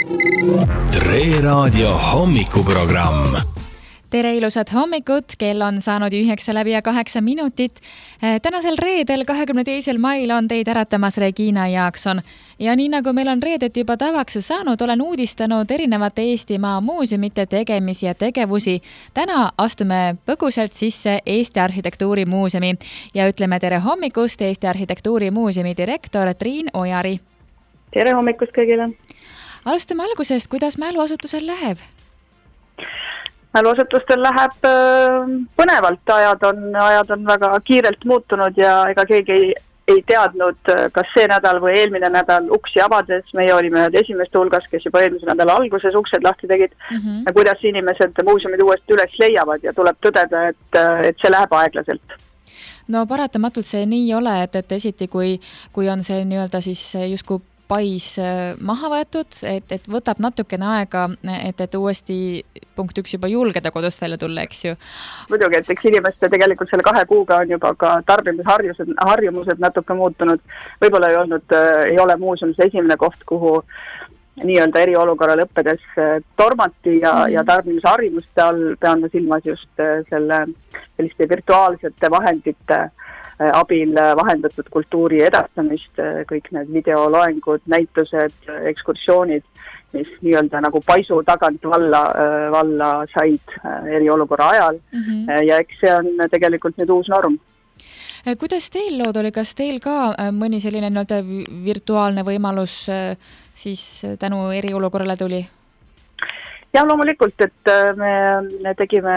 Tre Raadio hommikuprogramm. Tere ilusat hommikut, kell on saanud 9:08. Tänasel reedel 22. mail on teid äratamas Regina Jaakson. Ja nii nagu meil on reedet juba tavaks saanud, olen uudistanud erinevate Eestimaa muuseumite tegemisi ja tegevusi. Täna astume põgusalt sisse Eesti Arhitektuurimuuseumi ja ütleme tere hommikust Eesti Arhitektuurimuuseumi direktor Triin Ojari. Tere hommikust kõigile! Alustame algusest, kuidas mäluasutusel läheb? Mäluasutustel läheb põnevalt, ajad on väga kiirelt muutunud ja ega keegi ei teadnud, kas see nädal või eelmine nädal uksi avades. Meie olime esimeste hulgas, kes juba eelmise nädala alguses uksed lahti tegid ja kuidas inimesed muuseumid uuesti üles leiavad ja tuleb tõdeda, et see läheb aeglaselt. No paratamatult see nii ei ole, et esiti, kui on see nii-öelda siis justkui pais maha võetud, et võtab natukene aega, et uuesti punkt 1 juba julgeda kodust välja tulla, eks ju? Muidugi, et eks inimeste tegelikult selle 2 kuuga on juba ka tarbimisharjumused natuke muutunud. Võib-olla ei ole muuseumis esimene koht, kuhu nii-öelda eriolukorra lõppedes tormati ja tarbimisharjumuste all pean silmas just selliste virtuaalsete vahendite abil vahendatud kultuuri edastamist, kõik need videoloengud, näitused, ekskursioonid, mis nii-öelda nagu paisu tagant valla said eriolukorra ajal ja eks see on tegelikult nüüd uus norm. Kuidas teil lood oli? Kas teil ka mõni selline nii-öelda virtuaalne võimalus siis tänu eriolukorrale tuli? Ja loomulikult, et me tegime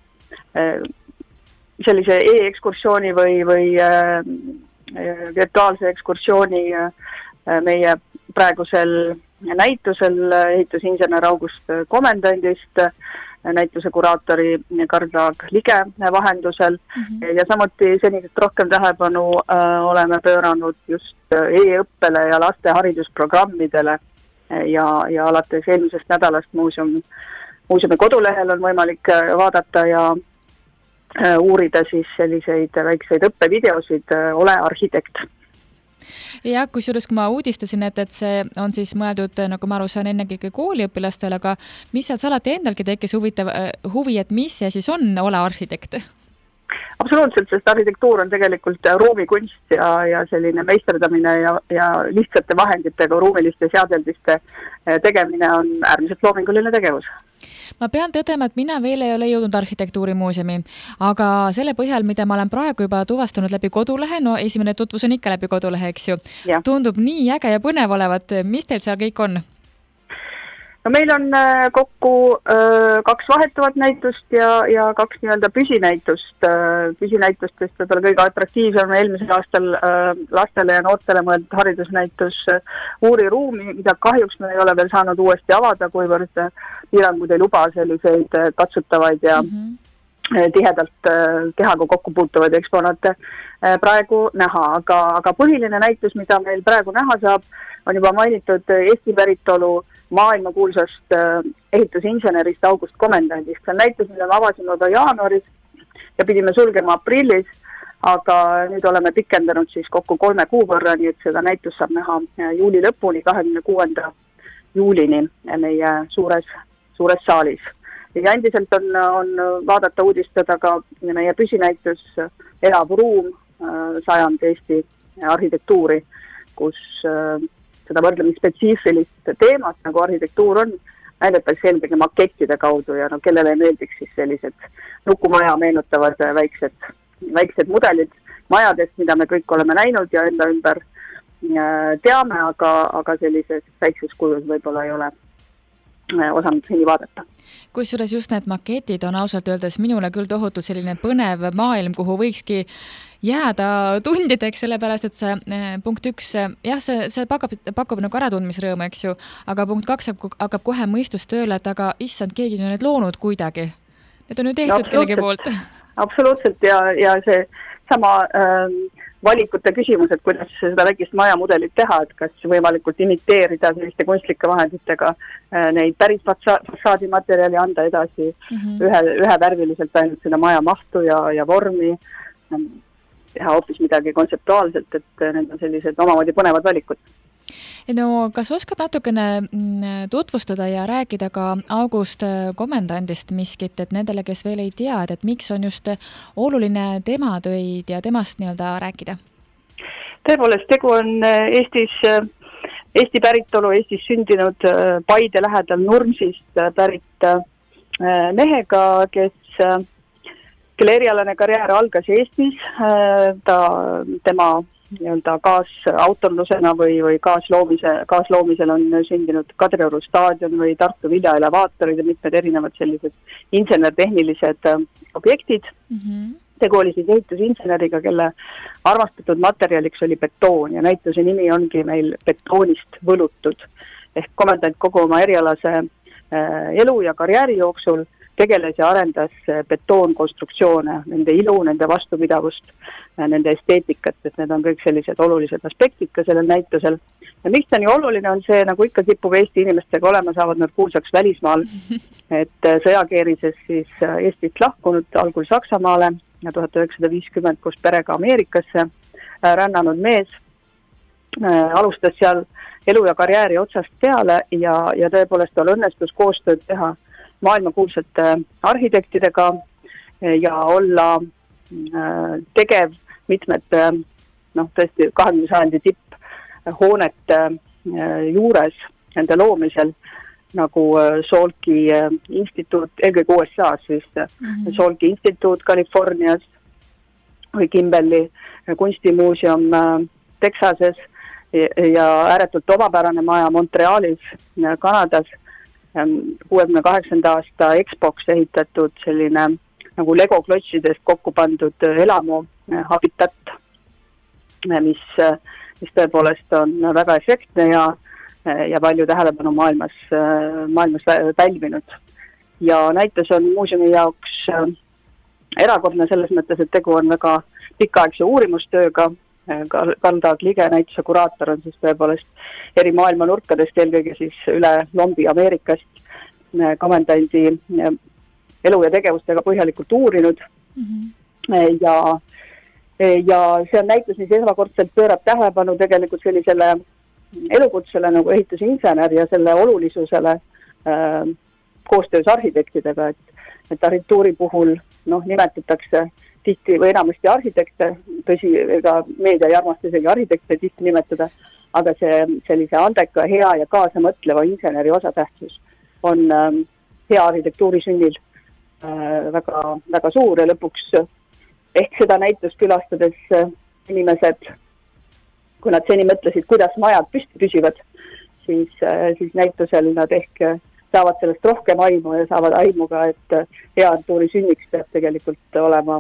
sellise e-ekskursiooni või virtuaalse ekskursiooni meie praegusel näitusel ehitusinsener August Komendandist, näituse kuraatori Karl-Laag Lige vahendusel ja samuti senisest rohkem tähelepanu oleme pööranud just e-õppele ja laste haridusprogrammidele ja alates eelmisest nädalast muuseumi kodulehel on võimalik vaadata ja uurida siis selliseid väikseid õppevideosid Ole arhitekt. Ja kusjuures, kui ma uudistasin, et see on siis mõeldud, nagu ma aru saan, ennegi kooliõpilastele, aga mis sealt alati endalgi tekkis huvi, et mis see siis on Ole arhitekt? Absoluutselt, sest arhitektuur on tegelikult ruumikunst ja selline meisterdamine ja lihtsate vahenditega ruumiliste seadeldiste tegemine on äärmiselt loominguline tegevus. Ma pean tõdema, et mina veel ei ole jõudnud arhitektuurimuuseumi, aga selle põhjal, mida ma olen praegu juba tuvastanud läbi kodulehe, no esimene tutvus on ikka läbi kodulehe, eks ju, tundub nii äge ja põnev olevat. Mis teil seal kõik on? No meil on kokku 2 vahetuvat näitust ja 2 nii-öelda püsinäitust. Püsinäitustest võib-olla kõige atraktiivsem eelmisel aastal lastele ja noortele mõeldud haridusnäitus Uuri ruumi, mida kahjuks me ei ole veel saanud uuesti avada, kuivõrd piirangud ei luba selliseid katsutavaid ja tihedalt kehaga kokku puutuvaid eksponaate praegu näha. Aga põhiline näitus, mida meil praegu näha saab, on juba mainitud Eesti päritolu maailmakuulsast ehitusinsenerist August Komendandist. See on näitus, mida me avasime juba jaanuaris ja pidime sulgema aprillis, aga nüüd oleme pikendanud siis kokku 3 kuu võrra, nii et seda näitus saab näha juuli lõpuni, 26. juulini meie suures saalis. Ja endiselt on vaadata uudistada ka meie püsinäitus Elav ruum, sajand Eesti arhitektuuri, kus seda võrdlemist spetsiifilist teemat, nagu arhitektuur on, näidatakse eelkõige makettide kaudu ja kellele ei meeldiks siis sellised nukumaja meenutavad väiksed mudelid majadest, mida me kõik oleme näinud ja enda ümber teame, aga sellises väikses kujus võib-olla ei ole osanud seni vaadata. Kusjuures just need maketid on ausalt öeldes minule küll tohutult selline põnev maailm, kuhu võikski jääda tundideks, sellepärast et see punkt 1, jah, see pakub nagu äratundmisrõõmu, eks ju, aga punkt 2 hakkab kohe mõistus tööle, et aga issand, keegi on need loonud kuidagi. Need on ju tehtud kellegi poolt. Absoluutselt ja see sama valikute küsimus, et kuidas seda väikest majamudelit teha, et kas võimalikult imiteerida selliste kunstlike vahenditega neid päris fassaadimaterjali anda edasi ühevärviliselt ainult seda maja mahtu ja vormi, teha hoopis midagi kontseptuaalselt, et need on sellised omamoodi põnevad valikud. No kas oskad natukene tutvustada ja rääkida ka August komendandist miskit, et nendele, kes veel ei tea, et miks on just oluline tema töid ja temast nii-öelda rääkida? Tõepoolest, tegu on Eesti päritolu, Eestis sündinud Paide lähedal Nurmsist pärit mehega, kelle erialane karjäär algas Eestis. Tema nii-öelda kaasautorlusena või kaasloomisel on sündinud Kadrioru staadion või Tartu viljaelevaatorid ja mitmed erinevad sellised insenertehnilised objektid. Tegu oli siis ehitusinseneriga, kelle armastatud materjaliks oli betoon ja näituse nimi ongi meil betoonist võlutud. Ehk komendant kogu oma erialase elu ja karjääri jooksul tegeles ja arendas betoonkonstruktsioone, nende ilu, nende vastupidavust, nende esteetikat, et need on kõik sellised olulised aspektid ka sellel näitusel. Ja miks ta nii oluline on see, nagu ikka kipub Eesti inimestega olema, saavad nad kuulsaks välismaal, et sõjakeerises siis Eestist lahkunud algul Saksamaale ja 1950 koos perega Ameerikasse rännanud mees alustas seal elu ja karjääri otsast peale ja tõepoolest tal õnnestus koostööd teha maailmakuulsate arhitektidega ja olla tegev mitmete, tõesti 20. sajandi tipphoonete juures nende loomisel, nagu Salki instituut, eelkõige USA-s siis Salki instituut Californias või Kimbelli kunstimuuseum Texases ja ääretult omapärane maja Montrealis, Kanadas, 68. aasta Expoks ehitatud selline nagu Lego klotsidest kokku pandud elamu habitat, mis tõepoolest on väga efektne ja palju tähelepanu maailmas pälvinud. Ja näitus on muuseumi jaoks erakordne selles mõttes, et tegu on väga pikaaegse uurimustööga. Karl Taag Lige, näituse kuraator, on siis tõepoolest eri maailma nurkadest, eelkõige siis üle lombi Ameerikast komendandi elu ja tegevustega põhjalikult uurinud. Ja see on näitus, mis esmakordselt pöörab tähelepanu tegelikult sellisele elukutsele nagu ehitusinsener ja selle olulisusele koostöös arhitektidega, et arhitektuuri puhul nimetatakse tihti või enamasti arhitekte, tõsi, ega meedia ei armasta isegi arhitekte tihti nimetada, aga see sellise andeka, hea ja kaasamõtleva inseneri osatähtsus on hea arhitektuuri sünnil väga, väga suur ja lõpuks ehk seda näitust külastades inimesed, kui nad seni mõtlesid, kuidas majad püsti püsivad, siis näitusel nad ehk saavad sellest rohkem aimu ja saavad aimu ka, et hea arhitektuuri sünniks peab tegelikult olema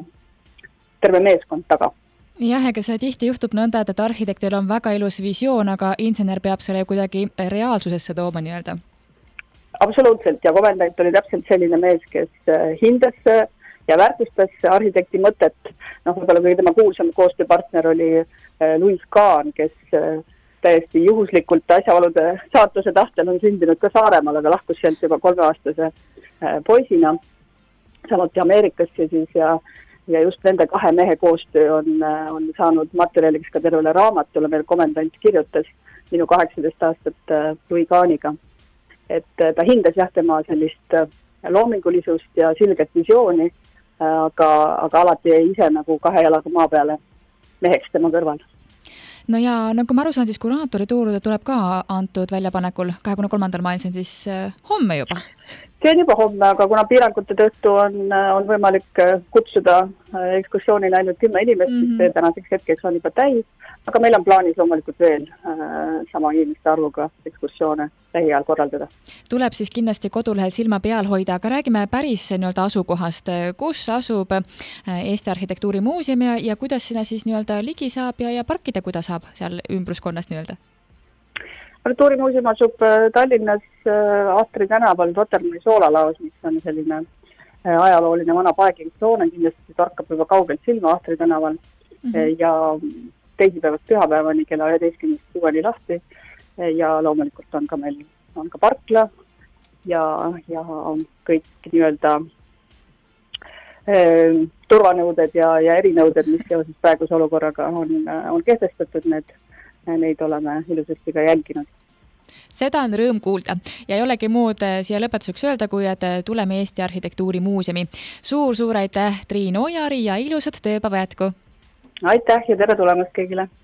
terve meeskond taga. Jah, ega see tihti juhtub nõnda, et arhitektil on väga ilus visioon, aga insener peab selle kuidagi reaalsusesse tooma nii-öelda. Absoluutselt ja komendant oli täpselt selline mees, kes hindas ja väärtustas arhitekti mõtet. Võib-olla kui tema kuulsam koostööpartner oli Louis Kahn, kes täiesti juhuslikult asjaolude saatuse tahtel on sündinud ka Saaremaal, aga lahkus sealt juba 3-aastase poisina, samuti Ameerikasse siis ja just nende kahe mehe koostöö on saanud materjaliks ka tervele raamatule, meil komendant kirjutas minu 18 aastat Louis Kahniga. Et ta hindas jah tema sellist loomingulisust ja silget visiooni, aga alati jäi ise nagu kahe jalaga maa peale meheks tema kõrval. No ja nagu ma aru saan, siis kuraatori tuur tuleb ka antud väljapanekul 23. mail, see on siis homme juba? See on juba homme, aga kuna piirangute tõttu on võimalik kutsuda ekskursioonile ainult 10 inimest, siis tänaseks hetkeks on juba täis, aga meil on plaanis loomulikult veel sama inimeste arvuga ekskursioone lähiajal korraldada. Tuleb siis kindlasti kodulehel silma peal hoida, aga räägime päris nii-öelda asukohast. Kus asub Eesti Arhitektuurimuuseum ja kuidas sinna siis nii-öelda ligi saab ja parkida, kuidas saab seal ümbruskonnast nii-öelda? Arhitektuurimuuseum asub Tallinnas Astri tänaval Rotermanni soolalaos, mis on selline ajalooline vana paegingszoon, kindlasti torkab juba kaugelt silma Astri tänaval ja teisipäevast pühapäevani kella 11-6 lahti ja loomulikult on ka meil ka parkla ja kõik nii-öelda turvanõuded ja erinõuded, mis seoses praeguse olukorraga on kehtestatud, need neid oleme ilusasti ka jälginud. Seda on rõõm kuulda ja ei olegi muud siia lõpetuseks öelda, kui et tuleme Eesti Arhitektuurimuuseumi. Suur aitäh, Triin Ojari ja ilusat tööpäeva jätku! Aitäh ja tere tulemast kõigile!